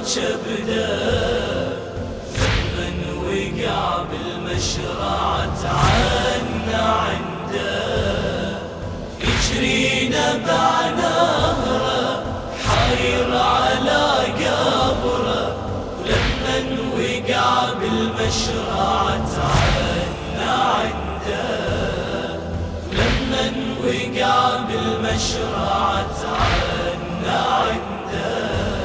وجبده من وقع بالمشرعة عنا عنده يجرينا بعنهره حاير على قبره ولمن وقع بالمشرعة عنا عنده لمن وقع بالمشرعة عنا عنده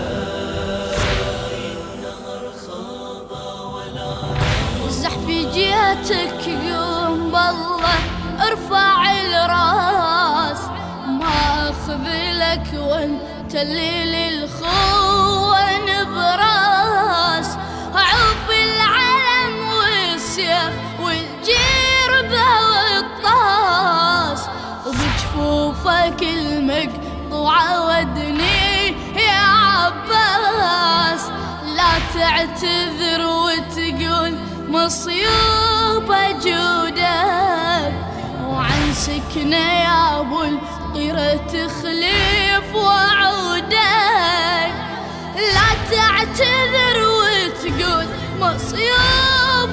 زح في جهتك قوم بالله ارفع الراس ما اخذلك وانت اللي للخون براس عوف العلم والسيف والجربة والطاس وبجفوفك المقطوعة ودني يا عباس لا تعتذر وتقول مصيوب جودك وعن سكنة يا ابو القيرة تخلف وعودك لا تعتذر وتقول مصيوب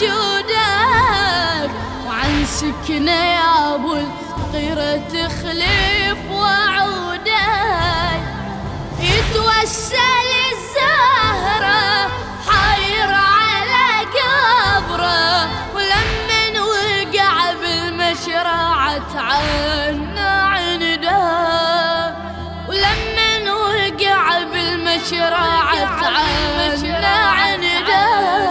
جودك وعن سكنة يا ابو القيرة تخلف وعودك يتوسل الزهرة حاير على قبره ولمن وقع بالمشرعة عنا عنده ولمن وقع بالمشرعة عنا عنده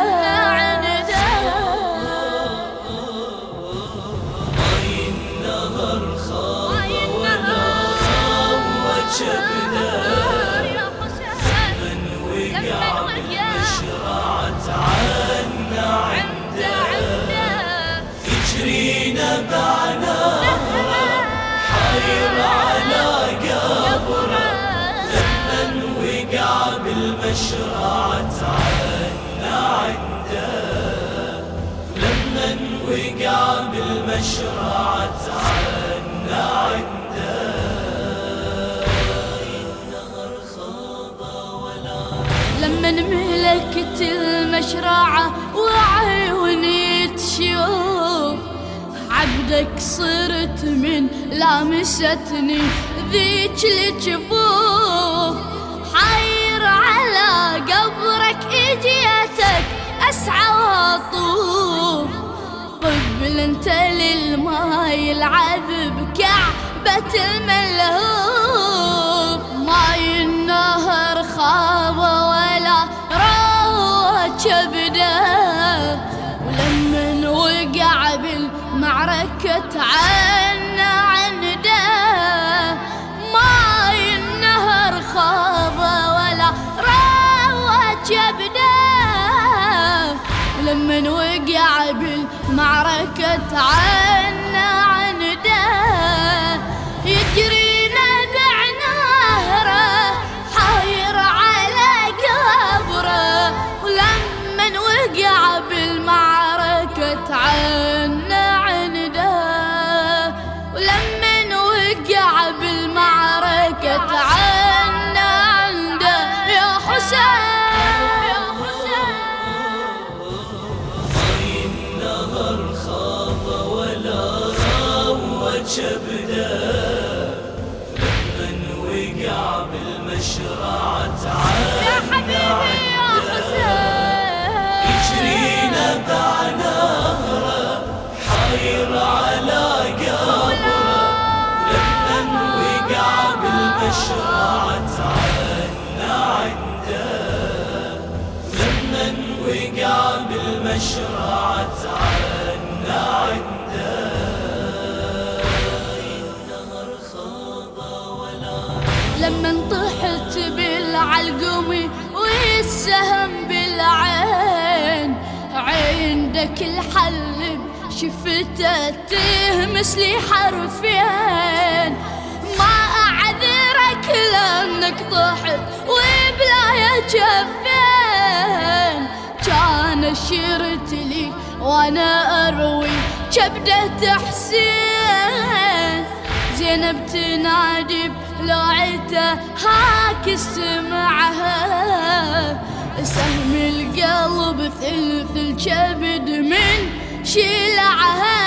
ماي النهر خاض ولا وجبده من وقع بالمشرعة عنا عنده يجرينا بعنهره حاير على قبره لمن وقع بالمشرعة عنا عنده لمن وقع بالمشرعة عنا عنده لما ملكت المشرعة وعيوني تشوف عبدك صرت من لامستني ذيك الجفوف حاير على قبرك اجيتك اسعى واطوف قبل انت للماي العذب كعبة الملهوف ماي النهر خاب ولا روج بده ولمن وقع بالمعركة عنا عنده ماي النهر خاب ولا روج بده ولمن وقع بالمعركة عنا عنده يجرينا بعنهره حاير على قبره ولمن وقع بالمعركة عنا عنده ولمن وقع بالمعركة عنا عنده يا حسين ماي النهر خاض ولا وجبده من وقع بالمشرعة عنا عنده يجرينا بعنهره حاير على قبره لمن وقع بالمشرعة عنا عنده لمن وقع بالمشرعة عنا عنده لما طحت بالعلقمي والسهم بالعين عندك الحل شفته تهمس لي حرفين ما أعذرك لأنك طحت وبلا جفين كان شرت لي وانا اروي كبدة حسين زينب تنادي بلوعته هاك استمعها مثل الكبد من شلعها.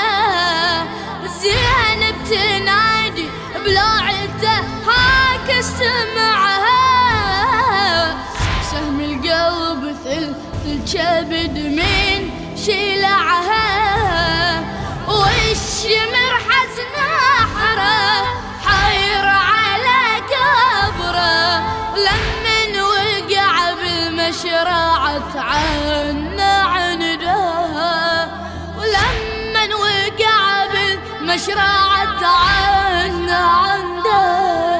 زينب تنادي بلوعته هاك استمعها. سهم القلب مثل الكبد من شلعها. والشمر حزن حره حاير على قبره. لمن وقع بالمشرعة عنا عندها. ولمن وقع بالمشرعة عنا عندها.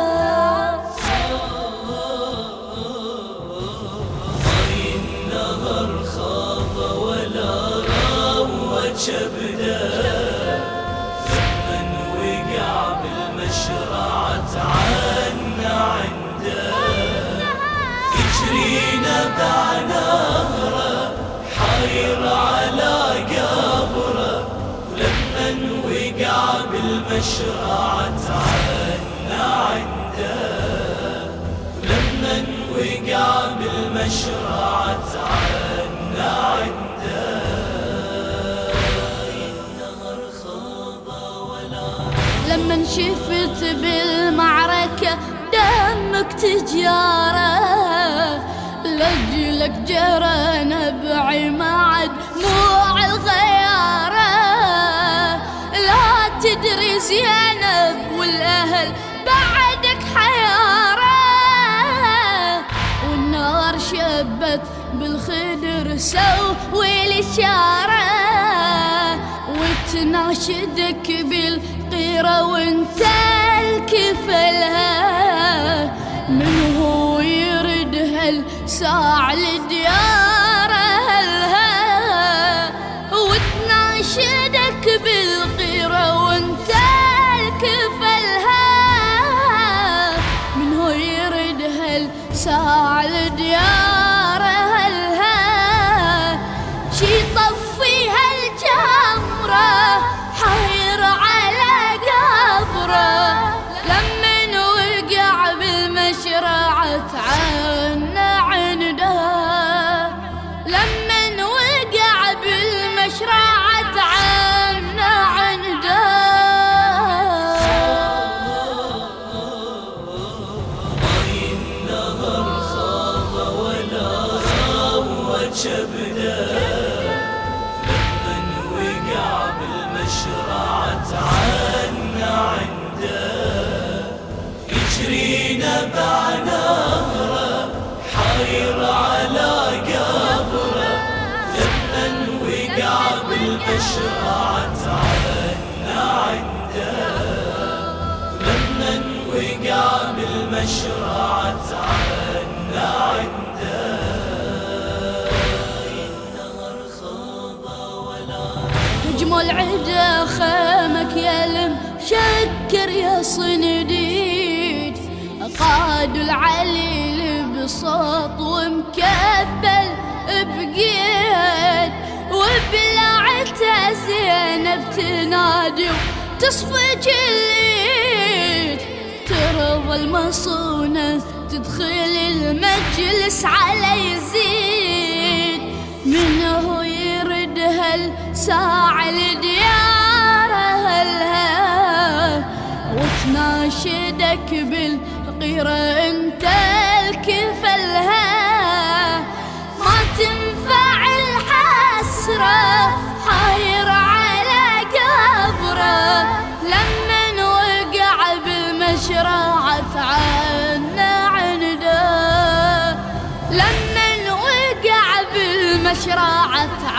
النهر خاض ولا راوى كبده. لمن وقع بالمشرعة عنا عنده. يجرينا بعناهره حاير على قبره. ولمن وقع بالمشرعة عنا عنده. ولمن وقع بالمشرعة عنا عنده. النهر خاض ولا لمن شفت بالمعركة دمك تجاره. لجلك جرى نبعي مع دموع الغيارة. لا تدري زينب والأهل بعدك حيارة. والنار شبت بالخدر سوي الإشارة. وتناشدك بالقيرة وانت الكفلها. من هو يرد هالساع لديار أهلها. وتناشدك بالقيرة وانت الكفلها. من هو يرد هالساع لديار أهلها. شي طفيها الجمرة حاير على قبره. لمن وقع بالمشرعة عنا عندها. لمن وقع بالمشرعة عنا عندها. النهر خاض ولا راوى كبده. لمن وقع بالمشرعة عنا عنده. يجرينا بعناهره حاير على قبره. لمن وقع بالمشرعة عنا عنده. لمن وقع بالمشرعة عنا عنده. النهر خاض ولا هجموا العدا خامك يلم شكر يا صنديد. قادوا العليل بصوت ومكبل بقيد. وبلعتها زينب تنادي وتصفج اليد. ترضى المصونة تدخل المجلس على يزيد. منه يرد هالساعة لديار أهلها. وتناشدك بالقيرة انت الكفلها. ما تنفع الحسرة حاير على قبره. لمن وقع بالمشرعة عنا عنده. لمن وقع بالمشرعة